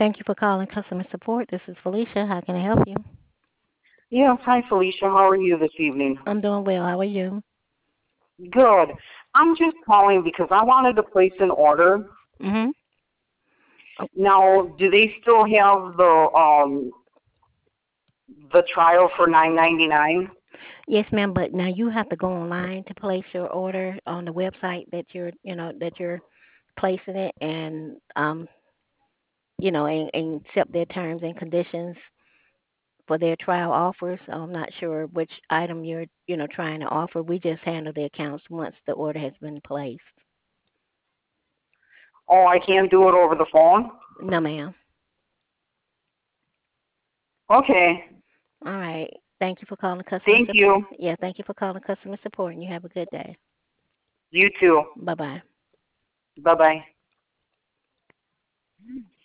Thank you for calling customer support. This is Felicia. How can I help you? Yes, hi Felicia. How are you this evening? I'm doing well. How are you? Good. I'm just calling because I wanted to place an order. Mhm. Now, do they still have the trial for $9.99? Yes, ma'am. But now you have to go online to place your order on the website that you're placing it, and and accept their terms and conditions for their trial offers. I'm not sure which item you're trying to offer. We just handle the accounts once the order has been placed. Oh, I can't do it over the phone? No, ma'am. Okay. All right. Thank you for calling customer Thank support. you. Yeah, thank you for calling customer support, and you have a good day. You too. Bye bye. Bye-bye.